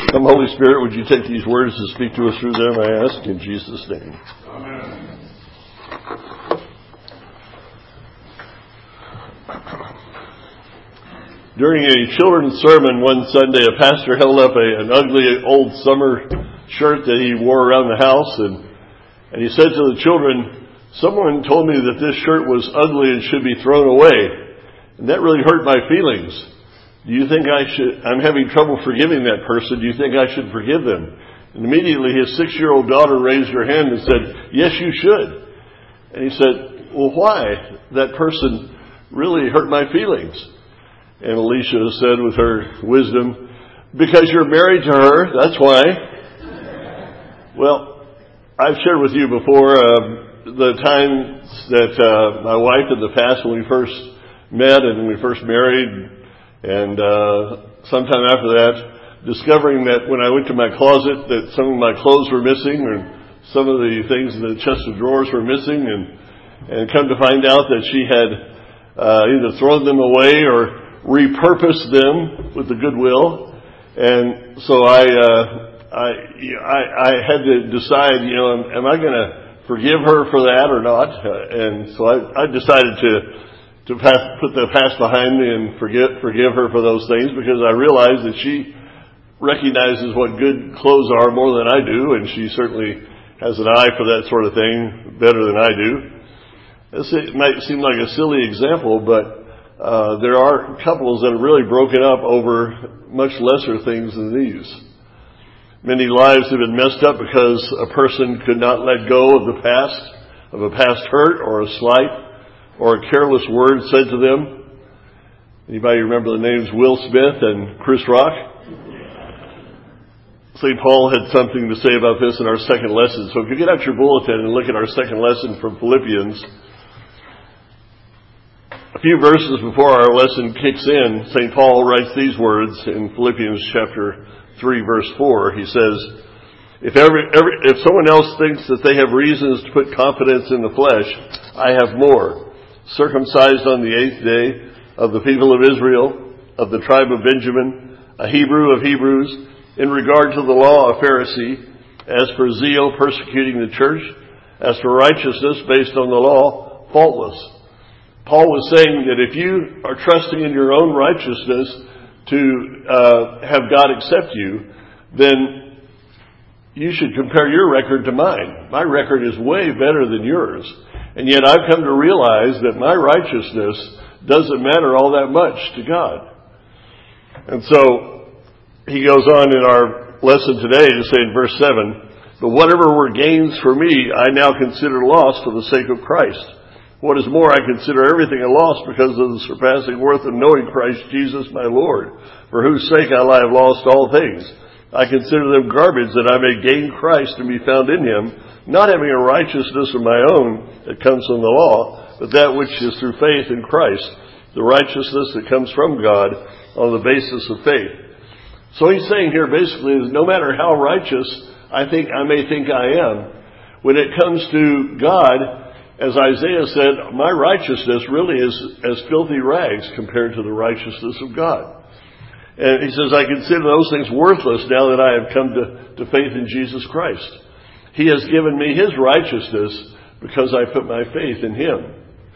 Come, Holy Spirit, would you take these words and speak to us through them, I ask, in Jesus' name. Amen. During a children's sermon one Sunday, a pastor held up an ugly old summer shirt that he wore around the house, and he said to the children, "Someone told me that this shirt was ugly and should be thrown away, and that really hurt my feelings. Do you think I'm having trouble forgiving that person. Do you think I should forgive them?" And immediately his 6-year-old daughter raised her hand and said, "Yes, you should." And he said, "Well, why? That person really hurt my feelings." And Alicia said with her wisdom, "Because you're married to her, that's why." Well, I've shared with you before the times that my wife in the past, when we first met and when we first married, and sometime after that, discovering that when I went to my closet that some of my clothes were missing, or some of the things in the chest of drawers were missing, and come to find out that she had either thrown them away or repurposed them with the goodwill. And so I had to decide, am I going to forgive her for that or not? And so I decided to put the past behind me and forgive her for those things, because I realized that she recognizes what good clothes are more than I do, and she certainly has an eye for that sort of thing better than I do. It might seem like a silly example, but there are couples that are really broken up over much lesser things than these. Many lives have been messed up because a person could not let go of the past, of a past hurt or a slight or a careless word said to them. Anybody remember the names Will Smith and Chris Rock? St. Paul had something to say about this in our second lesson. So if you get out your bulletin and look at our second lesson from Philippians, a few verses before our lesson kicks in, St. Paul writes these words in Philippians chapter 3, verse 4. He says, if someone else thinks that they have reasons to put confidence in the flesh, I have more. Circumcised on the 8th day, of the people of Israel, of the tribe of Benjamin, a Hebrew of Hebrews, in regard to the law, a Pharisee, as for zeal, persecuting the church, as for righteousness based on the law, faultless. Paul was saying that if you are trusting in your own righteousness to have God accept you, then you should compare your record to mine. My record is way better than yours. And yet I've come to realize that my righteousness doesn't matter all that much to God. And so he goes on in our lesson today to say in verse 7, but whatever were gains for me, I now consider loss for the sake of Christ. What is more, I consider everything a loss because of the surpassing worth of knowing Christ Jesus my Lord, for whose sake I have lost all things. I consider them garbage that I may gain Christ and be found in him, not having a righteousness of my own that comes from the law, but that which is through faith in Christ, the righteousness that comes from God on the basis of faith. So he's saying here basically is no matter how righteous I may think I am, when it comes to God, as Isaiah said, my righteousness really is as filthy rags compared to the righteousness of God. And he says, I consider those things worthless now that I have come to faith in Jesus Christ. He has given me his righteousness because I put my faith in him.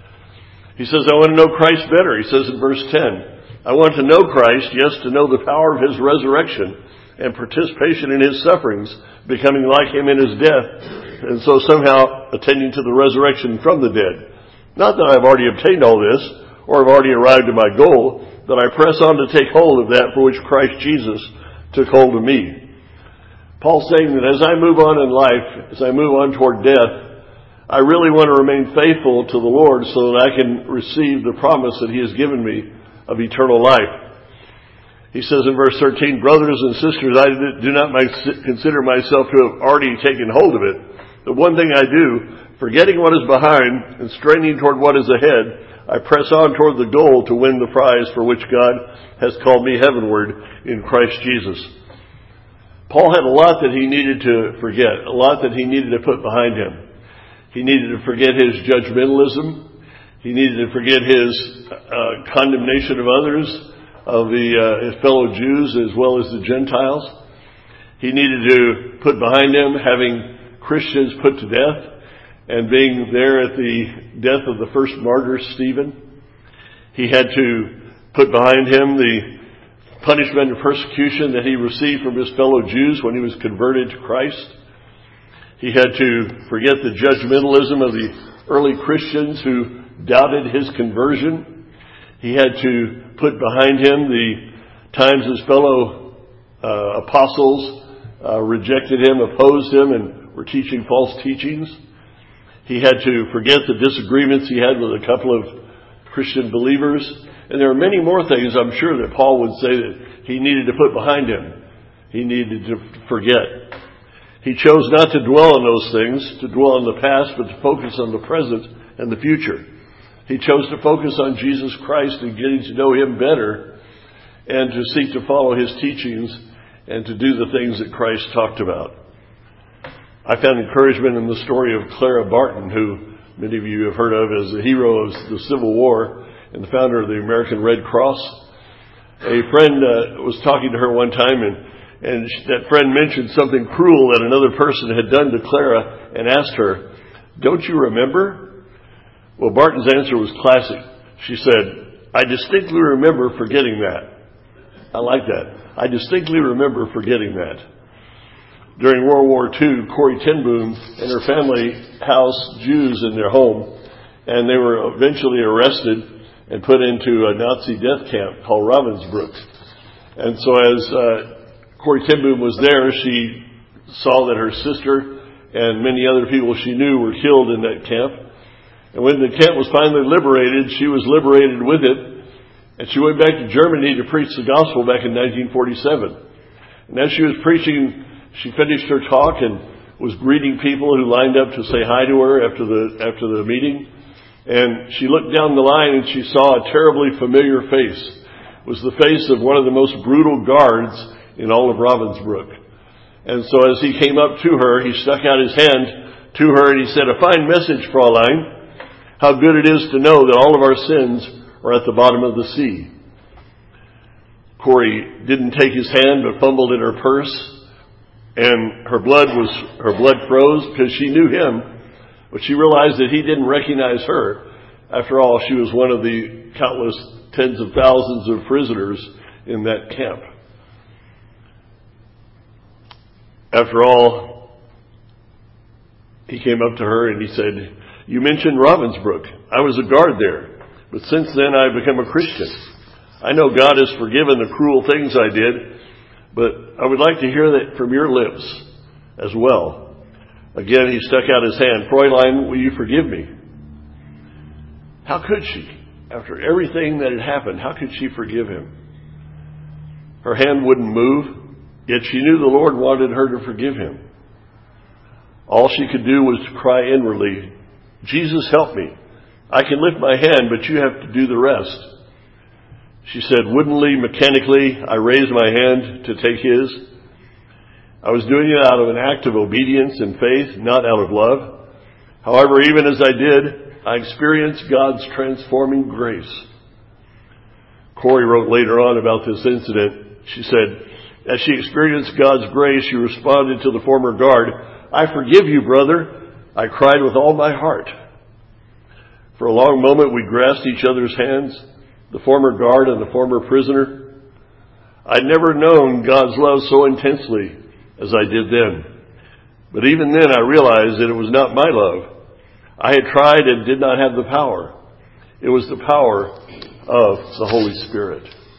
He says, I want to know Christ better. He says in verse 10, I want to know Christ, yes, to know the power of his resurrection and participation in his sufferings, becoming like him in his death, and so somehow attending to the resurrection from the dead. Not that I've already obtained all this, or have already arrived at my goal, but I press on to take hold of that for which Christ Jesus took hold of me. Paul's saying that as I move on in life, as I move on toward death, I really want to remain faithful to the Lord so that I can receive the promise that he has given me of eternal life. He says in verse 13, brothers and sisters, I do not consider myself to have already taken hold of it. The one thing I do, forgetting what is behind and straining toward what is ahead, I press on toward the goal to win the prize for which God has called me heavenward in Christ Jesus. Paul had a lot that he needed to forget, a lot that he needed to put behind him. He needed to forget his judgmentalism. He needed to forget his condemnation of others, of his fellow Jews as well as the Gentiles. He needed to put behind him having Christians put to death and being there at the death of the first martyr, Stephen. He had to put behind him the punishment and persecution that he received from his fellow Jews when he was converted to Christ. He had to forget the judgmentalism of the early Christians who doubted his conversion. He had to put behind him the times his fellow apostles rejected him, opposed him, and were teaching false teachings. He had to forget the disagreements he had with a couple of Christian believers. And there are many more things I'm sure that Paul would say that he needed to put behind him. He needed to forget. He chose not to dwell on those things, to dwell on the past, but to focus on the present and the future. He chose to focus on Jesus Christ and getting to know him better and to seek to follow his teachings and to do the things that Christ talked about. I found encouragement in the story of Clara Barton, who many of you have heard of as the hero of the Civil War and the founder of the American Red Cross. A friend was talking to her one time, and that friend mentioned something cruel that another person had done to Clara and asked her, "Don't you remember?" Well, Barton's answer was classic. She said, "I distinctly remember forgetting that." I like that. I distinctly remember forgetting that. During World War II, Corrie ten Boom and her family housed Jews in their home, and they were eventually arrested and put into a Nazi death camp called Ravensbrück. And so as Corrie ten Boom was there, she saw that her sister and many other people she knew were killed in that camp. And when the camp was finally liberated, she was liberated with it. And she went back to Germany to preach the gospel back in 1947. And as she was preaching, she finished her talk and was greeting people who lined up to say hi to her after the meeting. And she looked down the line and she saw a terribly familiar face. It was the face of one of the most brutal guards in all of Ravensbrück. And so as he came up to her, he stuck out his hand to her and he said, "A fine message, Fraulein. How good it is to know that all of our sins are at the bottom of the sea." Corrie didn't take his hand but fumbled in her purse, and her blood froze because she knew him, but she realized that he didn't recognize her. After all, she was one of the countless tens of thousands of prisoners in that camp. After all, he came up to her and he said, "You mentioned Ravensbrück. I was a guard there. But since then, I've become a Christian. I know God has forgiven the cruel things I did, but I would like to hear that from your lips as well." Again, he stuck out his hand. "Fraulein, will you forgive me?" How could she? After everything that had happened, how could she forgive him? Her hand wouldn't move, yet she knew the Lord wanted her to forgive him. All she could do was to cry inwardly, "Jesus, help me. I can lift my hand, but you have to do the rest." She said, woodenly, mechanically, I raised my hand to take his. I was doing it out of an act of obedience and faith, not out of love. However, even as I did, I experienced God's transforming grace. Corrie wrote later on about this incident. She said, as she experienced God's grace, she responded to the former guard, "I forgive you, brother," I cried with all my heart. For a long moment, we grasped each other's hands, the former guard and the former prisoner. I'd never known God's love so intensely as I did then. But even then, I realized that it was not my love. I had tried and did not have the power. It was the power of the Holy Spirit.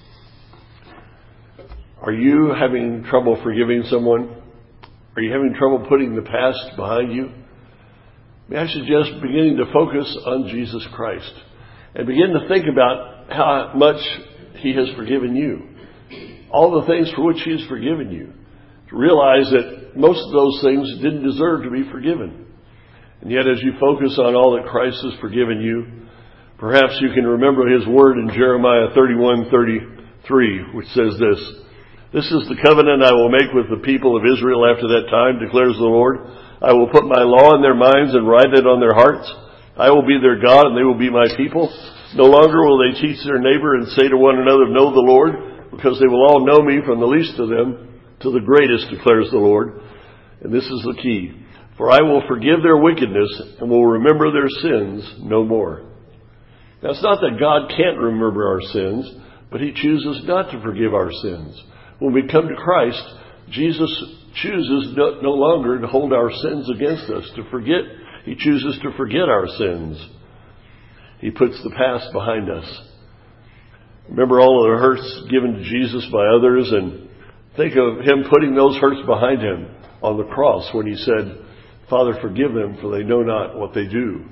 Are you having trouble forgiving someone? Are you having trouble putting the past behind you? May I suggest beginning to focus on Jesus Christ and begin to think about how much He has forgiven you. All the things for which He has forgiven you. To realize that most of those things didn't deserve to be forgiven. And yet as you focus on all that Christ has forgiven you, perhaps you can remember His word in Jeremiah 31:33, which says this, "This is the covenant I will make with the people of Israel after that time, declares the Lord. I will put my law in their minds and write it on their hearts. I will be their God and they will be my people. No longer will they teach their neighbor and say to one another, 'Know the Lord,' because they will all know me from the least of them to the greatest, declares the Lord. And this is the key. For I will forgive their wickedness and will remember their sins no more. Now, it's not that God can't remember our sins, but He chooses not to forgive our sins. When we come to Christ, Jesus chooses no longer to hold our sins against us, to forget. He chooses to forget our sins. He puts the past behind us. Remember all of the hurts given to Jesus by others, and think of Him putting those hurts behind Him on the cross when He said, Father, forgive them, for they know not what they do.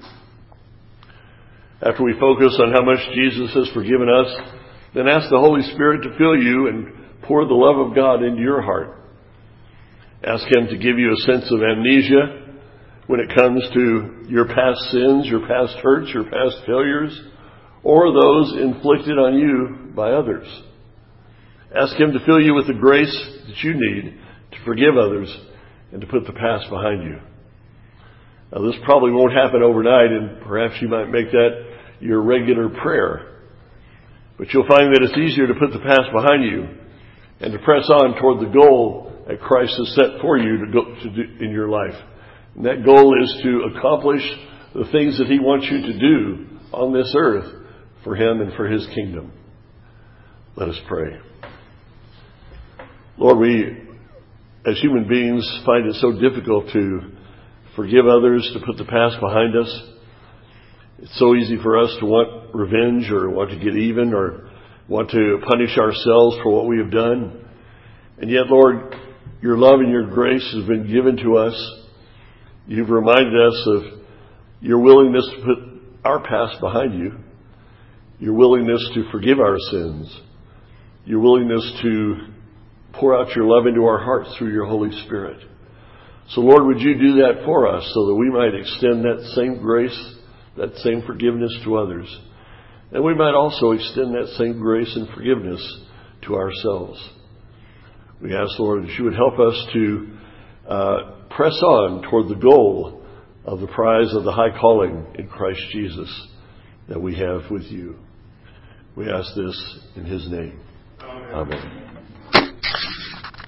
After we focus on how much Jesus has forgiven us, then ask the Holy Spirit to fill you and pour the love of God into your heart. Ask Him to give you a sense of amnesia when it comes to your past sins, your past hurts, your past failures, or those inflicted on you by others. Ask Him to fill you with the grace that you need to forgive others and to put the past behind you. Now, this probably won't happen overnight, and perhaps you might make that your regular prayer. But you'll find that it's easier to put the past behind you and to press on toward the goal that Christ has set for you to do in your life. And that goal is to accomplish the things that He wants you to do on this earth for Him and for His kingdom. Let us pray. Lord, we, as human beings, find it so difficult to forgive others, to put the past behind us. It's so easy for us to want revenge or want to get even or want to punish ourselves for what we have done. And yet, Lord, your love and your grace has been given to us. You've reminded us of your willingness to put our past behind you, your willingness to forgive our sins, your willingness to pour out your love into our hearts through your Holy Spirit. So, Lord, would you do that for us so that we might extend that same grace, that same forgiveness to others. And we might also extend that same grace and forgiveness to ourselves. We ask, Lord, that you would help us to press on toward the goal of the prize of the high calling in Christ Jesus that we have with you. We ask this in His name. Amen.